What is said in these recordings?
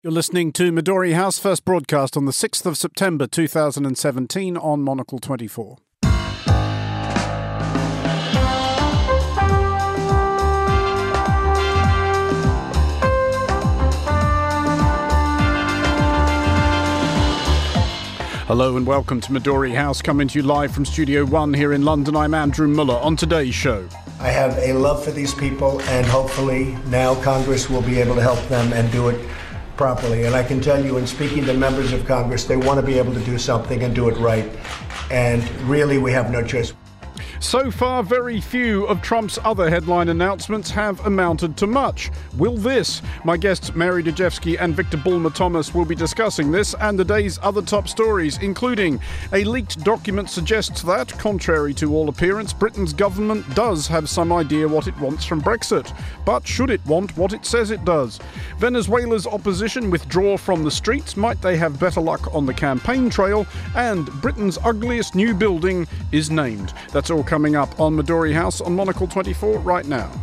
You're listening to Midori House, first broadcast on the 6th of September 2017 on Monocle 24. Hello and welcome to Midori House, coming to you live from Studio One here in London. I'm Andrew Muller. On today's show, I have a love for these people, and hopefully now Congress will be able to help them and do it properly. And I can tell you, in speaking to members of Congress, they want to be able to do something and do it right. And really, we have no choice. So far, very few of Trump's other headline announcements have amounted to much. Will this? My guests Mary Dejevsky and Victor Bulmer-Thomas will be discussing this and the day's other top stories, including a leaked document suggests that, contrary to all appearance, Britain's government does have some idea what it wants from Brexit. But should it want what it says it does? Venezuela's opposition withdraw from the streets. Might they have better luck on the campaign trail? And Britain's ugliest new building is named. That's all coming up on Midori House on Monocle 24 right now.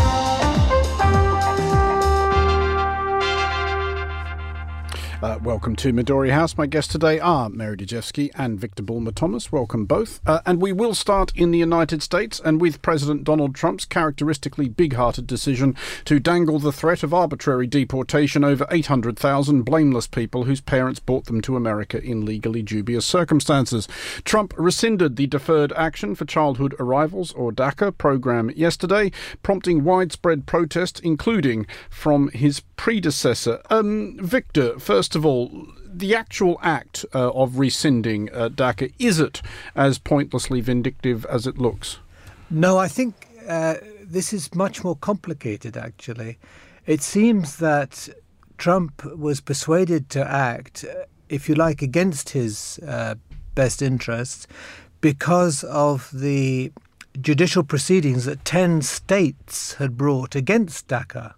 Welcome to Midori House. My guests today are Mary Dejevsky and Victor Bulmer-Thomas. Welcome both. And we will start in the United States and with President Donald Trump's characteristically big-hearted decision to dangle the threat of arbitrary deportation over 800,000 blameless people whose parents brought them to America in legally dubious circumstances. Trump rescinded the Deferred Action for Childhood Arrivals, or DACA, program yesterday, prompting widespread protest, including from his predecessor. Victor, first of all, the actual act of rescinding DACA, is it as pointlessly vindictive as it looks? No, I think this is much more complicated, actually. It seems that Trump was persuaded to act, if you like, against his best interests because of the judicial proceedings that 10 states had brought against DACA.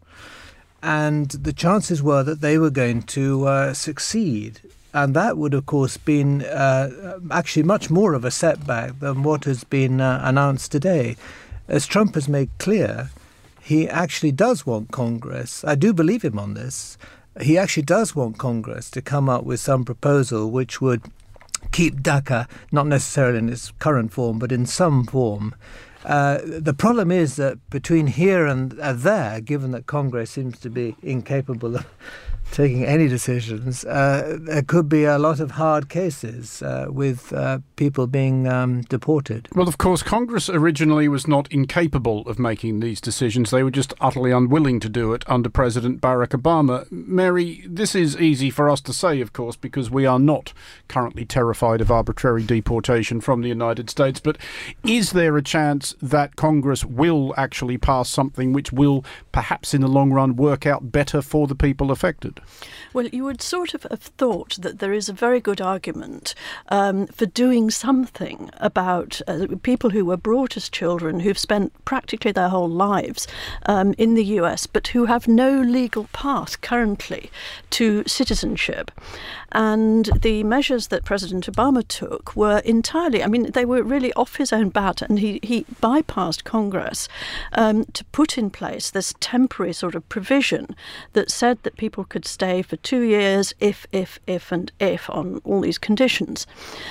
And the chances were that they were going to succeed. And that would, of course, been actually much more of a setback than what has been announced today. As Trump has made clear, he actually does want Congress. I do believe him on this. He actually does want Congress to come up with some proposal which would keep DACA, not necessarily in its current form, but in some form. The problem is that between here and there, given that Congress seems to be incapable of taking any decisions, there could be a lot of hard cases with people being deported. Well, of course, Congress originally was not incapable of making these decisions. They were just utterly unwilling to do it under President Barack Obama. Mary, this is easy for us to say, of course, because we are not currently terrified of arbitrary deportation from the United States. But is there a chance that Congress will actually pass something which will, perhaps in the long run, work out better for the people affected? Well, you would sort of have thought that there is a very good argument for doing something about people who were brought as children, who've spent practically their whole lives in the US, but who have no legal path currently to citizenship. And the measures that President Obama took were entirely, I mean, they were really off his own bat, and he bypassed Congress to put in place this temporary sort of provision that said that people could stay for 2 years if, and if on all these conditions.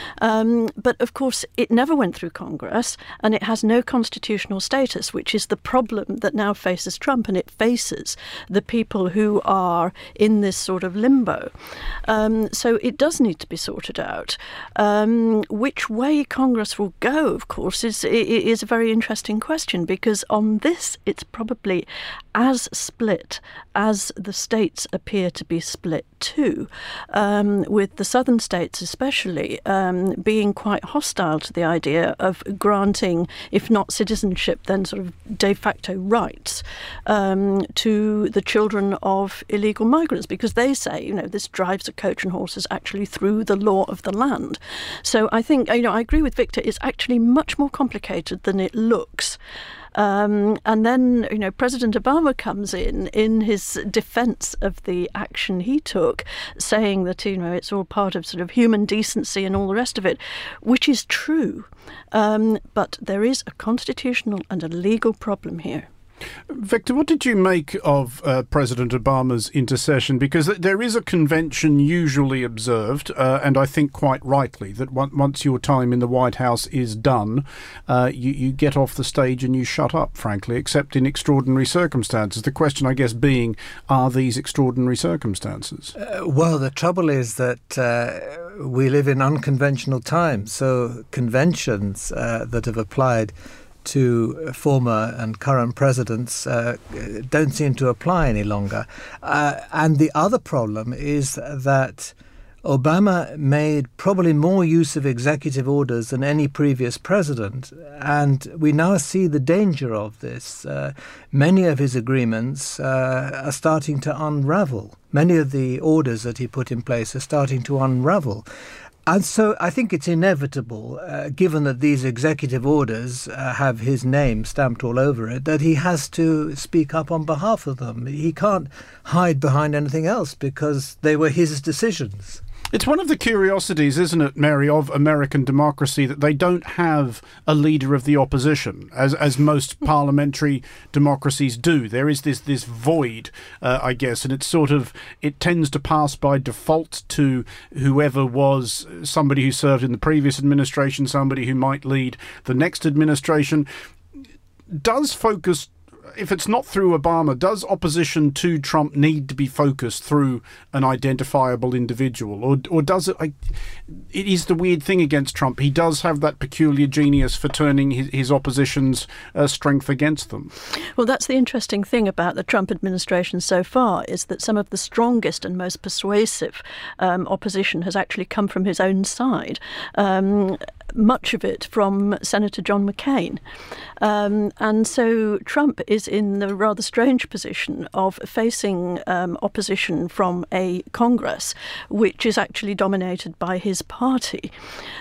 But of course, it never went through Congress, and it has no constitutional status, which is the problem that now faces Trump, and it faces the people who are in this sort of limbo. So it does need to be sorted out. Which way Congress will go, of course, is a very interesting question, because on this, it's probably as split as the states appear to be split too, with the southern states especially being quite hostile to the idea of granting, if not citizenship, then sort of de facto rights to the children of illegal migrants, because they say, you know, this drives a coach and horses actually through the law of the land. So I think, you know, I agree with Victor, it's actually much more complicated than it looks. And then, you know, President Obama comes in his defense of the action he took, saying that, you know, it's all part of sort of human decency and all the rest of it, which is true. But there is a constitutional and a legal problem here. Victor, what did you make of President Obama's intercession? Because there is a convention usually observed, and I think quite rightly, that once your time in the White House is done, you get off the stage and you shut up, frankly, except in extraordinary circumstances. The question, I guess, being, are these extraordinary circumstances? Well, the trouble is that we live in unconventional times, so conventions that have applied to former and current presidents don't seem to apply any longer. And the other problem is that Obama made probably more use of executive orders than any previous president, and we now see the danger of this. Many of his agreements are starting to unravel. Many of the orders that he put in place are starting to unravel. And so I think it's inevitable, given that these executive orders have his name stamped all over it, that he has to speak up on behalf of them. He can't hide behind anything else because they were his decisions. It's one of the curiosities, isn't it, Mary, of American democracy, that they don't have a leader of the opposition, as most parliamentary democracies do. There is this void, I guess, and it tends to pass by default to whoever was somebody who served in the previous administration, somebody who might lead the next administration. Does focus, if it's not through Obama, does opposition to Trump need to be focused through an identifiable individual? Or does it... It is the weird thing against Trump. He does have that peculiar genius for turning his opposition's strength against them. Well, that's the interesting thing about the Trump administration so far, is that some of the strongest and most persuasive opposition has actually come from his own side. Much of it from Senator John McCain. And so Trump is in the rather strange position of facing opposition from a Congress which is actually dominated by his party.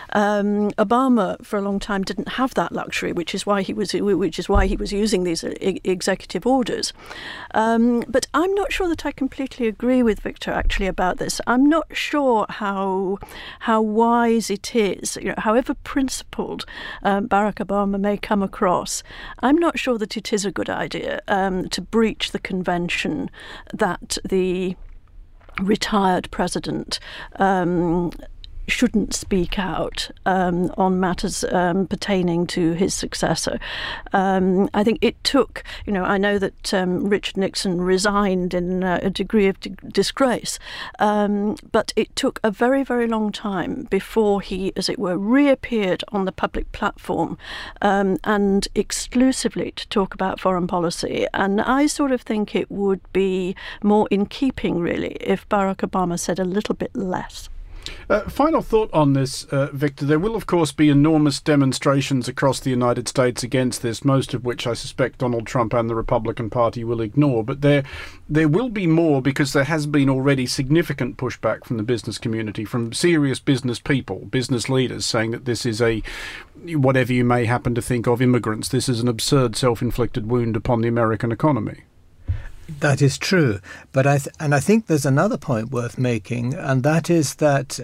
Obama, for a long time, didn't have that luxury, which is why he was using these executive orders. But I'm not sure that I completely agree with Victor actually about this. I'm not sure how wise it is. However principled Barack Obama may come across, I'm not sure that it is a good idea to breach the convention that the retired president shouldn't speak out on matters pertaining to his successor. I think it took, I know that Richard Nixon resigned in a degree of disgrace, but it took a very, very long time before he, as it were, reappeared on the public platform and exclusively to talk about foreign policy. And I sort of think it would be more in keeping, really, if Barack Obama said a little bit less. Final thought on this, Victor. There will, of course, be enormous demonstrations across the United States against this, most of which I suspect Donald Trump and the Republican Party will ignore. But there will be more, because there has been already significant pushback from the business community, from serious business people, business leaders, saying that this is whatever you may happen to think of immigrants, this is an absurd self-inflicted wound upon the American economy. That is true. But I think there's another point worth making, and that is that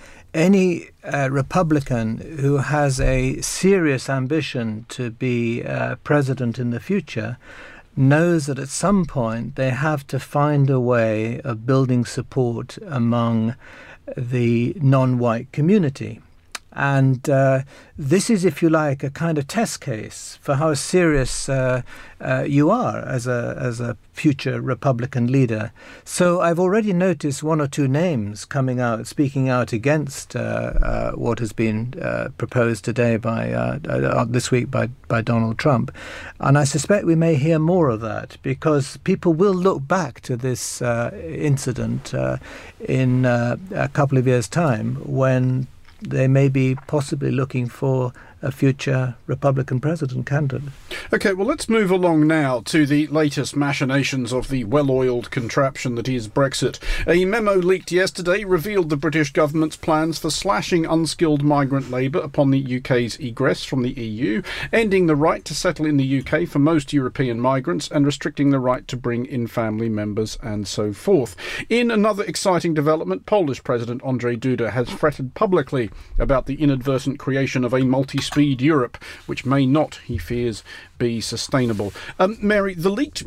any Republican who has a serious ambition to be president in the future knows that at some point they have to find a way of building support among the non-white community. And this is, if you like, a kind of test case for how serious you are as a future Republican leader. So I've already noticed one or two names coming out, speaking out against what has been proposed today this week by Donald Trump. And I suspect we may hear more of that, because people will look back to this incident in a couple of years' time, when they may be possibly looking for a future Republican president candidate. OK, well, let's move along now to the latest machinations of the well-oiled contraption that is Brexit. A memo leaked yesterday revealed the British government's plans for slashing unskilled migrant labour upon the UK's egress from the EU, ending the right to settle in the UK for most European migrants, and restricting the right to bring in family members and so forth. In another exciting development, Polish President Andrzej Duda has fretted publicly about the inadvertent creation of a multi-state high-speed Europe, which may not, he fears, be sustainable. Mary, the leaked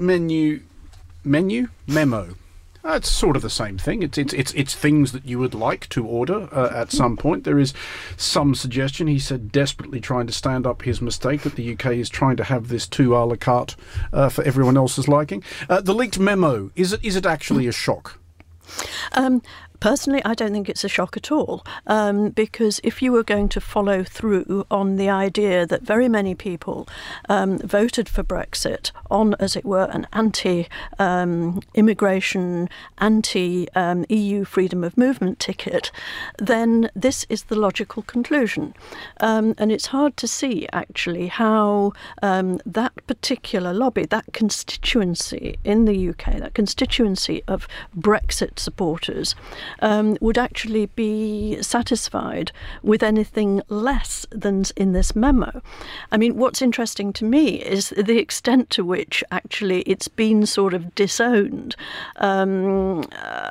memo. It's sort of the same thing. It's things that you would like to order at some point. There is some suggestion, he said, desperately trying to stand up his mistake, that the UK is trying to have this too a la carte for everyone else's liking. The leaked memo, is it actually a shock? Personally, I don't think it's a shock at all, because if you were going to follow through on the idea that very many people voted for Brexit on, as it were, an anti-immigration, anti-EU freedom of movement ticket, then this is the logical conclusion. And it's hard to see, actually, how that particular lobby, that constituency in the UK, that constituency of Brexit supporters, would actually be satisfied with anything less than in this memo. I mean, what's interesting to me is the extent to which actually it's been sort of disowned, and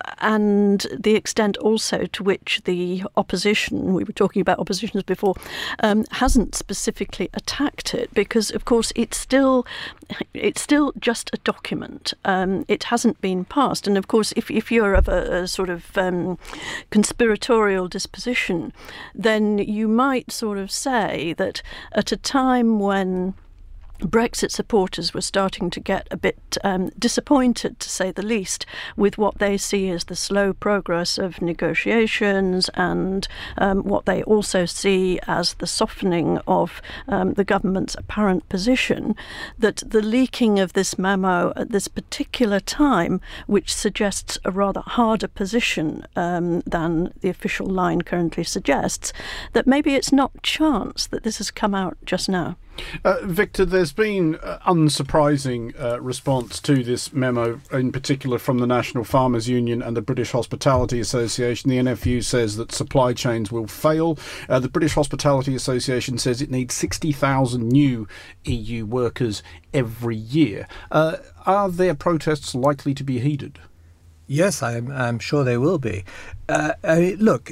the extent also to which the opposition, we were talking about oppositions before, hasn't specifically attacked it, because of course it's still just a document. It hasn't been passed, and of course if you're of a sort of conspiratorial disposition, then you might sort of say that at a time when Brexit supporters were starting to get a bit disappointed, to say the least, with what they see as the slow progress of negotiations and what they also see as the softening of the government's apparent position, that the leaking of this memo at this particular time, which suggests a rather harder position than the official line currently suggests, that maybe it's not chance that this has come out just now. Victor, there's been unsurprising response to this memo, in particular from the National Farmers Union and the British Hospitality Association. The NFU says that supply chains will fail. The British Hospitality Association says it needs 60,000 new EU workers every year. Are their protests likely to be heeded? Yes, I'm sure they will be. Look,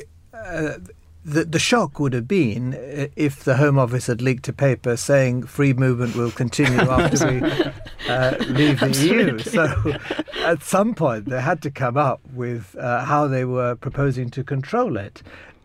the shock would have been if the Home Office had leaked a paper saying free movement will continue after we leave the EU. So at some point they had to come up with how they were proposing to control it.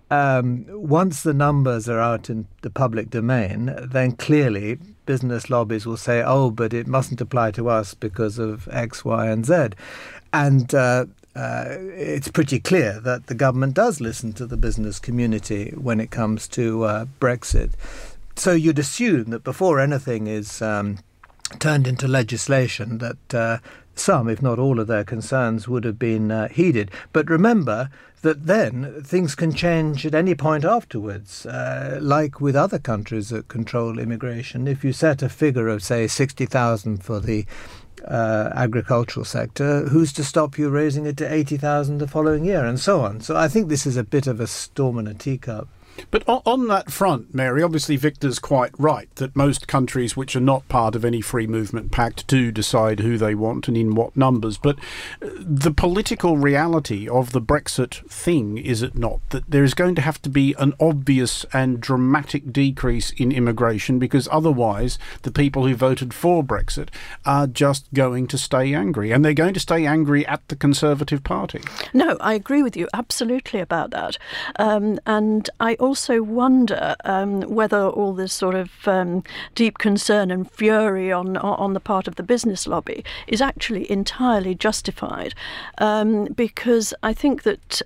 Once the numbers are out in the public domain, then clearly business lobbies will say, oh, but it mustn't apply to us because of X, Y, and Z. And it's pretty clear that the government does listen to the business community when it comes to Brexit. So you'd assume that before anything is turned into legislation, that some, if not all, of their concerns would have been heeded. But remember that then things can change at any point afterwards. Like with other countries that control immigration, if you set a figure of, say, 60,000 for the agricultural sector, who's to stop you raising it to 80,000 the following year, and so on. So I think this is a bit of a storm in a teacup. But on that front, Mary, obviously Victor's quite right that most countries which are not part of any free movement pact do decide who they want and in what numbers. But the political reality of the Brexit thing, is it not, that there is going to have to be an obvious and dramatic decrease in immigration, because otherwise the people who voted for Brexit are just going to stay angry, and they're going to stay angry at the Conservative Party. No, I agree with you absolutely about that. And I also wonder whether all this sort of deep concern and fury on the part of the business lobby is actually entirely justified, because I think that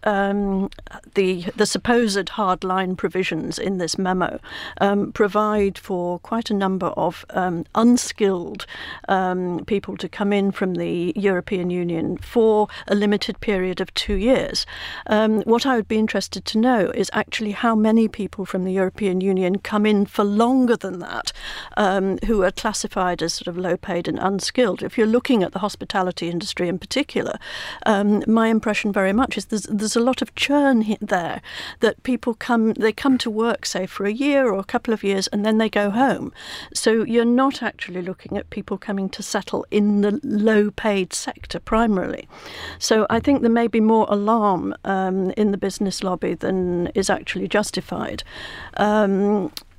the supposed hardline provisions in this memo provide for quite a number of unskilled people to come in from the European Union for a limited period of 2 years. What I would be interested to know is actually how many people from the European Union come in for longer than that, who are classified as sort of low-paid and unskilled. If you're looking at the hospitality industry in particular, my impression very much is there's a lot of churn there, that people come to work, say, for a year or a couple of years, and then they go home. So you're not actually looking at people coming to settle in the low-paid sector primarily. So I think there may be more alarm in the business lobby than is actually justified.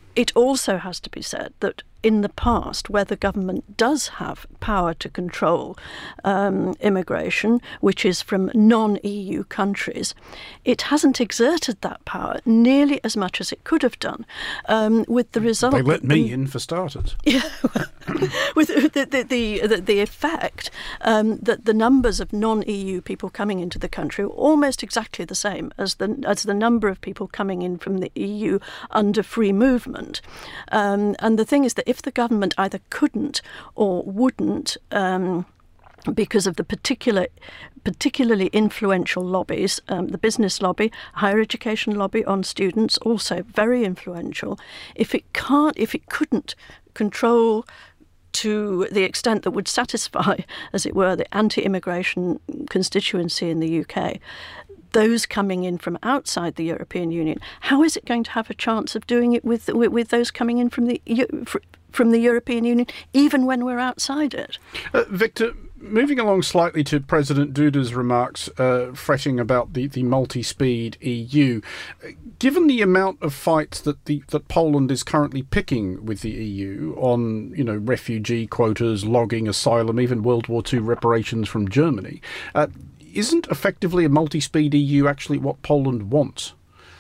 it also has to be said that in the past, where the government does have power to control immigration, which is from non-EU countries, it hasn't exerted that power nearly as much as it could have done, with the result... They let me in for starters. Yeah, with the effect that the numbers of non-EU people coming into the country are almost exactly the same as the number of people coming in from the EU under free movement. And the thing is that if the government either couldn't or wouldn't, because of the particularly influential lobbies, the business lobby, higher education lobby on students, also very influential, if it couldn't control to the extent that would satisfy, as it were, the anti-immigration constituency in the UK, those coming in from outside the European Union, how is it going to have a chance of doing it with those coming in from the European Union, even when we're outside it? Victor, moving along slightly to President Duda's remarks, fretting about the multi-speed EU, given the amount of fights that Poland is currently picking with the EU on, refugee quotas, logging, asylum, even World War II reparations from Germany, isn't effectively a multi-speed EU actually what Poland wants?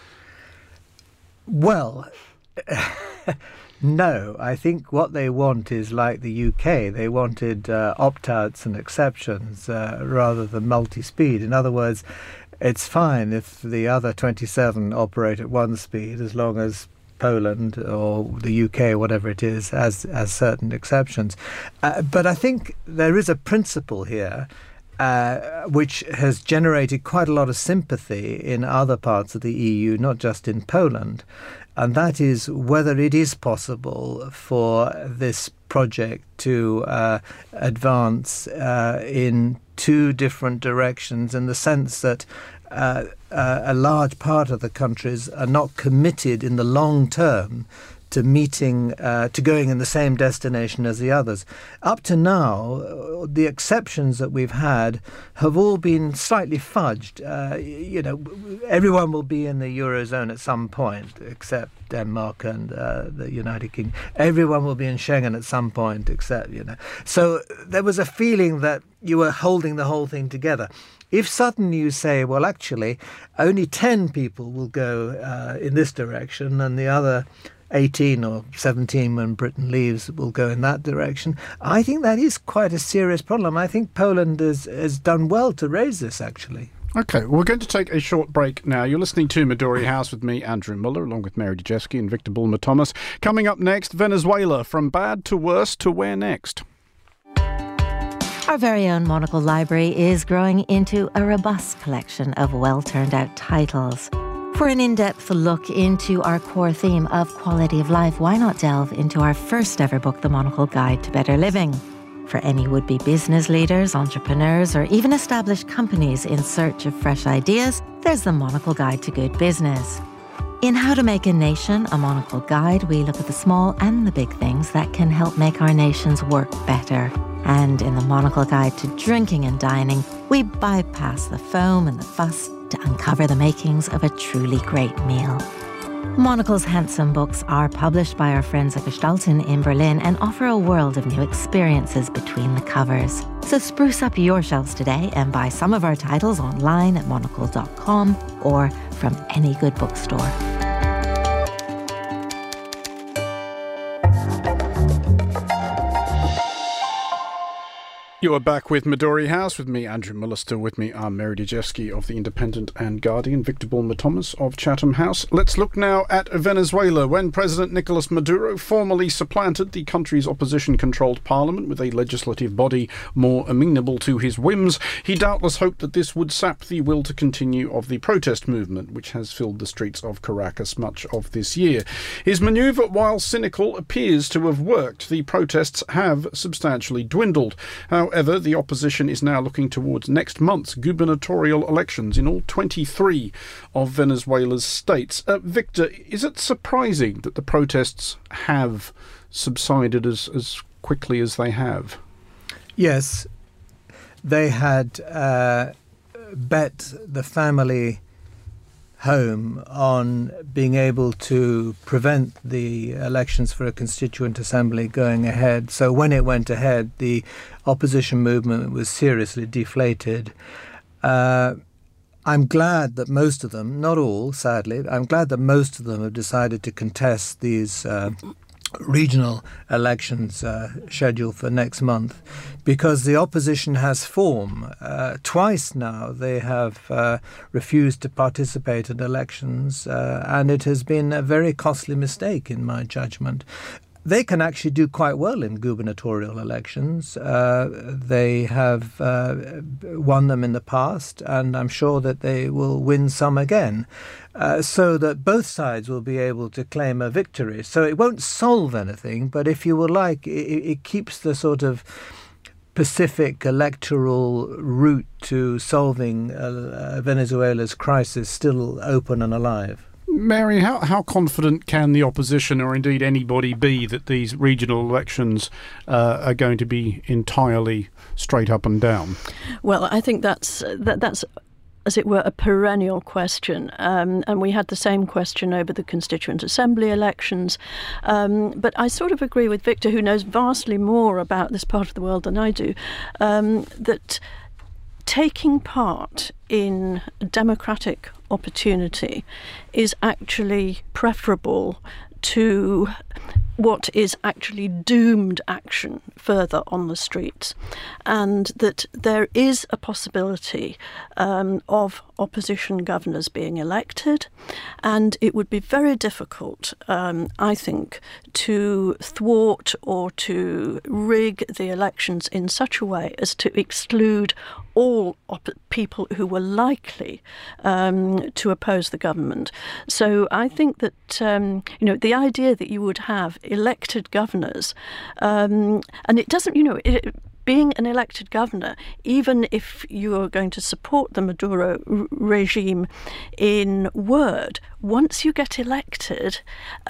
Well, no. I think what they want is like the UK. They wanted opt-outs and exceptions rather than multi-speed. In other words, it's fine if the other 27 operate at one speed as long as Poland or the UK, whatever it is, has certain exceptions. But I think there is a principle here which has generated quite a lot of sympathy in other parts of the EU, not just in Poland, and that is whether it is possible for this project to advance in two different directions, in the sense that a large part of the countries are not committed in the long term to going in the same destination as the others. Up to now, the exceptions that we've had have all been slightly fudged. Everyone will be in the Eurozone at some point, except Denmark and the United Kingdom. Everyone will be in Schengen at some point, except, So there was a feeling that you were holding the whole thing together. If suddenly you say, well, actually, only 10 people will go in this direction and the other 18 or 17 when Britain leaves will go in that direction, I think that is quite a serious problem. I think Poland has done well to raise this, actually. OK, we're going to take a short break now. You're listening to Midori House with me, Andrew Muller, along with Mary Dejevsky and Victor Bulmer-Thomas. Coming up next, Venezuela, from bad to worse to where next? Our very own Monocle Library is growing into a robust collection of well-turned-out titles. For an in-depth look into our core theme of quality of life, why not delve into our first ever book, The Monocle Guide to Better Living? For any would-be business leaders, entrepreneurs, or even established companies in search of fresh ideas, there's The Monocle Guide to Good Business. In How to Make a Nation, a Monocle Guide, we look at the small and the big things that can help make our nations work better. And in The Monocle Guide to Drinking and Dining, we bypass the foam and the fuss to uncover the makings of a truly great meal. Monocle's handsome books are published by our friends at Gestalten in Berlin and offer a world of new experiences between the covers. So spruce up your shelves today and buy some of our titles online at monocle.com or from any good bookstore. You are back with Midori House with me, Andrew Muller. Still with me are Mary Dejevsky of The Independent and Guardian, Victor Bulmer-Thomas of Chatham House. Let's look now at Venezuela. When President Nicolas Maduro formally supplanted the country's opposition-controlled parliament with a legislative body more amenable to his whims, he doubtless hoped that this would sap the will to continue of the protest movement, which has filled the streets of Caracas much of this year. His manoeuvre, while cynical, appears to have worked. The protests have substantially dwindled. However, the opposition is now looking towards next month's gubernatorial elections in all 23 of Venezuela's states. Victor, is it surprising that the protests have subsided as quickly as they have? Yes. They had bet the family home on being able to prevent the elections for a constituent assembly going ahead. So when it went ahead, the opposition movement was seriously deflated. I'm glad that most of them, not all, sadly, I'm glad that most of them have decided to contest these regional elections scheduled for next month, because the opposition has form. Twice now they have refused to participate in elections, and it has been a very costly mistake in my judgment. They can actually do quite well in gubernatorial elections. They have won them in the past, and I'm sure that they will win some again, so that both sides will be able to claim a victory. So it won't solve anything, but if you would like, it keeps the sort of Pacific electoral route to solving Venezuela's crisis still open and alive. Mary, how confident can the opposition, or indeed anybody, be that these regional elections are going to be entirely straight up and down? Well, I think that's as it were, a perennial question. And we had the same question over the Constituent Assembly elections. But I sort of agree with Victor, who knows vastly more about this part of the world than I do, that taking part in democratic opportunity is actually preferable to what is actually doomed action further on the streets, and that there is a possibility of opposition governors being elected, and it would be very difficult, I think, to thwart or to rig the elections in such a way as to exclude all people who were likely to oppose the government. So I think that the idea that you would have elected governors, and it doesn't, being an elected governor, even if you are going to support the Maduro regime in word, once you get elected,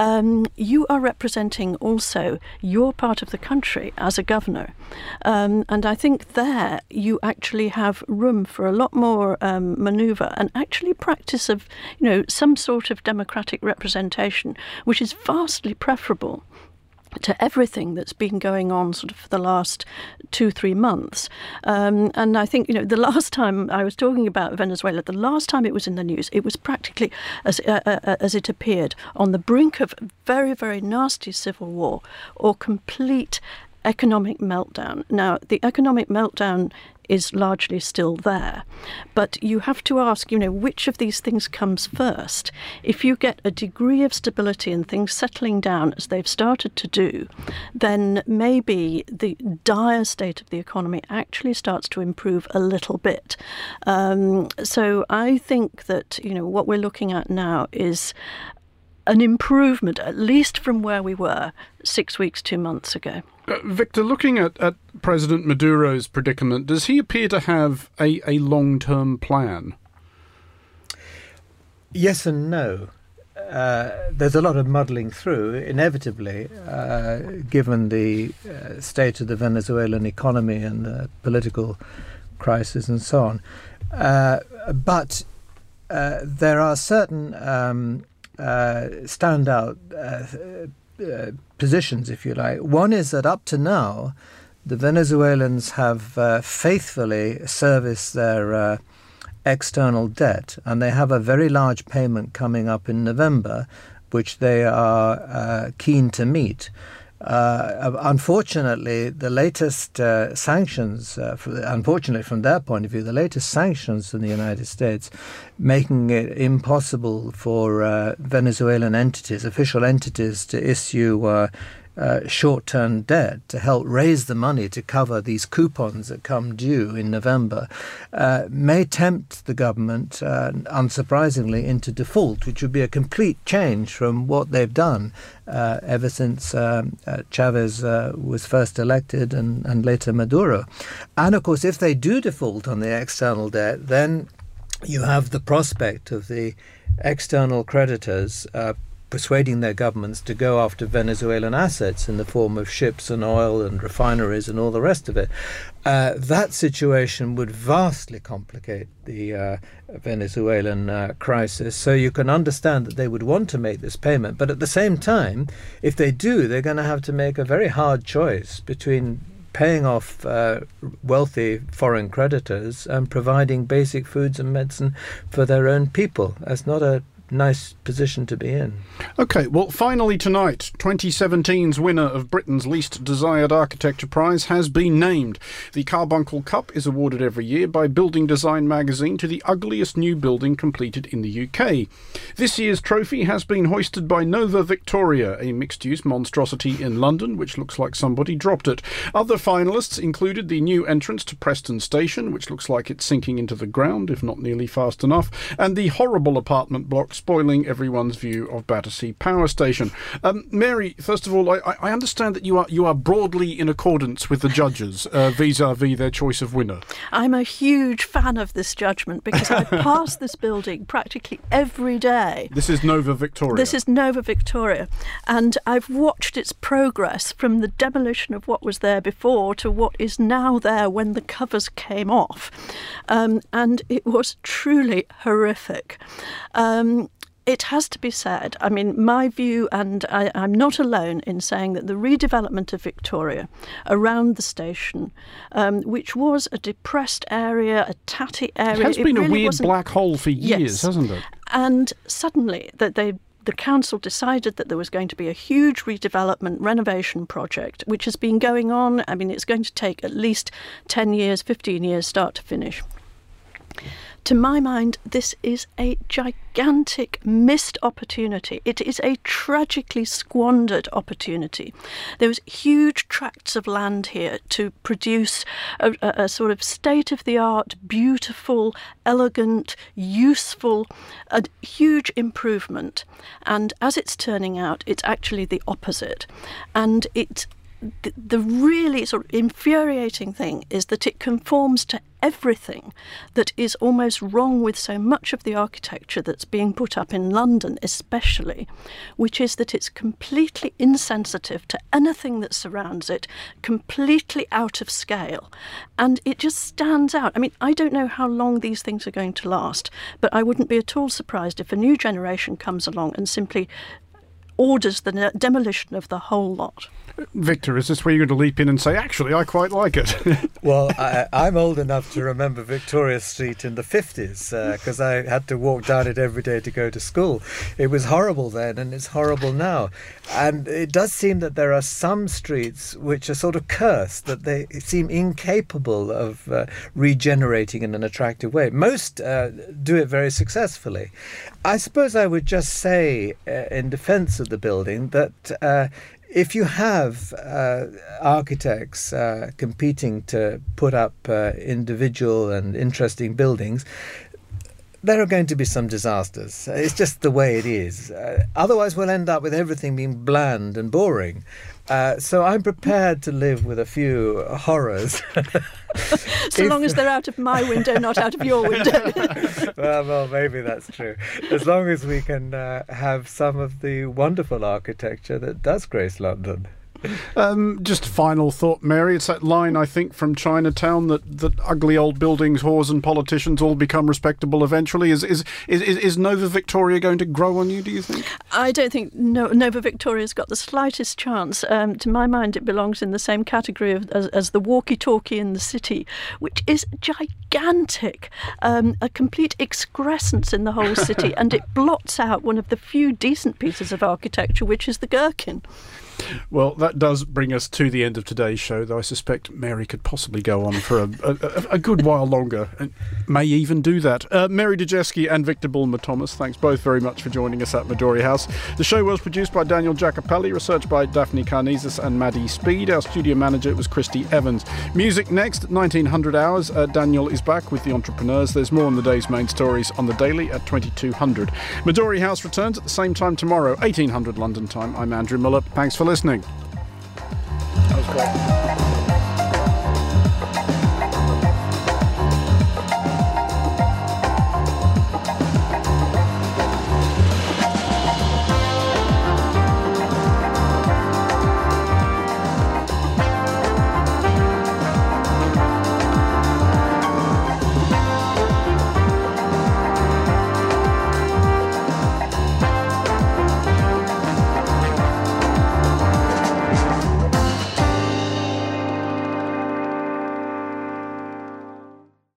you are representing also your part of the country as a governor. And I think there you actually have room for a lot more manoeuvre and actually practice of, some sort of democratic representation, which is vastly preferable to everything that's been going on sort of for the last 2-3 months. And I think, the last time I was talking about Venezuela, the last time it was in the news, it was practically, as it appeared, on the brink of very, very nasty civil war or complete economic meltdown. Now, the economic meltdown is largely still there. But you have to ask, which of these things comes first? If you get a degree of stability and things settling down as they've started to do, then maybe the dire state of the economy actually starts to improve a little bit. So I think that, what we're looking at now is an improvement, at least from where we were 6 weeks, 2 months ago. Victor, looking at President Maduro's predicament, does he appear to have a long-term plan? Yes and no. There's a lot of muddling through, inevitably, given the state of the Venezuelan economy and the political crisis and so on. But there are certain standout positions, if you like. One is that up to now, the Venezuelans have faithfully serviced their external debt, and they have a very large payment coming up in November, which they are keen to meet. Unfortunately, the latest sanctions, unfortunately from their point of view, the latest sanctions from the United States, making it impossible for Venezuelan entities, official entities, to issue short-term debt to help raise the money to cover these coupons that come due in November, may tempt the government, unsurprisingly, into default, which would be a complete change from what they've done ever since Chavez was first elected and later Maduro. And of course, if they do default on the external debt, then you have the prospect of the external creditors persuading their governments to go after Venezuelan assets in the form of ships and oil and refineries and all the rest of it. That situation would vastly complicate the Venezuelan crisis. So you can understand that they would want to make this payment. But at the same time, if they do, they're going to have to make a very hard choice between paying off wealthy foreign creditors and providing basic foods and medicine for their own people. That's not a nice position to be in. OK, well, finally tonight, 2017's winner of Britain's Least Desired Architecture Prize has been named. The Carbuncle Cup is awarded every year by Building Design magazine to the ugliest new building completed in the UK. This year's trophy has been hoisted by Nova Victoria, a mixed-use monstrosity in London, which looks like somebody dropped it. Other finalists included the new entrance to Preston Station, which looks like it's sinking into the ground, if not nearly fast enough, and the horrible apartment block spoiling everyone's view of Battersea Power Station. Mary, first of all, I understand that you are broadly in accordance with the judges vis-à-vis their choice of winner. I'm a huge fan of this judgment because I pass this building practically every day. This is Nova Victoria. This is Nova Victoria, and I've watched its progress from the demolition of what was there before to what is now there when the covers came off, and it was truly horrific. It has to be said, I mean, my view, and I'm not alone in saying that the redevelopment of Victoria around the station, which was a depressed area, a tatty area. It has been really a weird black hole for years, yes, hasn't it? And suddenly the council decided that there was going to be a huge redevelopment renovation project, which has been going on. I mean, it's going to take at least 10 years, 15 years, start to finish. To my mind, this is a gigantic missed opportunity. It is a tragically squandered opportunity. There was huge tracts of land here to produce a sort of state-of-the-art, beautiful, elegant, useful, a huge improvement. And as it's turning out, it's actually the opposite. And the really sort of infuriating thing is that it conforms to everything that is almost wrong with so much of the architecture that's being put up in London especially, which is that it's completely insensitive to anything that surrounds it, completely out of scale, and it just stands out. I mean, I don't know how long these things are going to last, but I wouldn't be at all surprised if a new generation comes along and simply orders the demolition of the whole lot. Victor, is this where you're going to leap in and say, actually, I quite like it? Well, I'm old enough to remember Victoria Street in the 50s because I had to walk down it every day to go to school. It was horrible then and it's horrible now. And it does seem that there are some streets which are sort of cursed, that they seem incapable of regenerating in an attractive way. Most do it very successfully. I suppose I would just say, in defence of the building, that if you have architects competing to put up individual and interesting buildings, there are going to be some disasters. It's just the way it is. Otherwise, we'll end up with everything being bland and boring. So I'm prepared to live with a few horrors. So long as they're out of my window, not out of your window. Well, maybe that's true. As long as we can have some of the wonderful architecture that does grace London. Just final thought, Mary. It's that line, I think, from Chinatown that ugly old buildings, whores and politicians all become respectable eventually. Is Nova Victoria going to grow on you, do you think? I don't think Nova Victoria's got the slightest chance. To my mind, it belongs in the same category as the walkie-talkie in the city, which is gigantic, a complete excrescence in the whole city, and it blots out one of the few decent pieces of architecture, which is the Gherkin. Well, that does bring us to the end of today's show, though I suspect Mary could possibly go on for a good while longer, and may even do that. Mary Dejevsky and Victor Bulmer-Thomas, thanks both very much for joining us at Midori House. The show was produced by Daniel Giacopelli, research by Daphne Carnesis and Maddie Speed. Our studio manager was Christy Evans. Music next at 1900 hours. Daniel is back with The Entrepreneurs. There's more on the day's main stories on the Daily at 2200. Midori House returns at the same time tomorrow, 1800 London time. I'm Andrew Muller. Thanks for listening. That was great.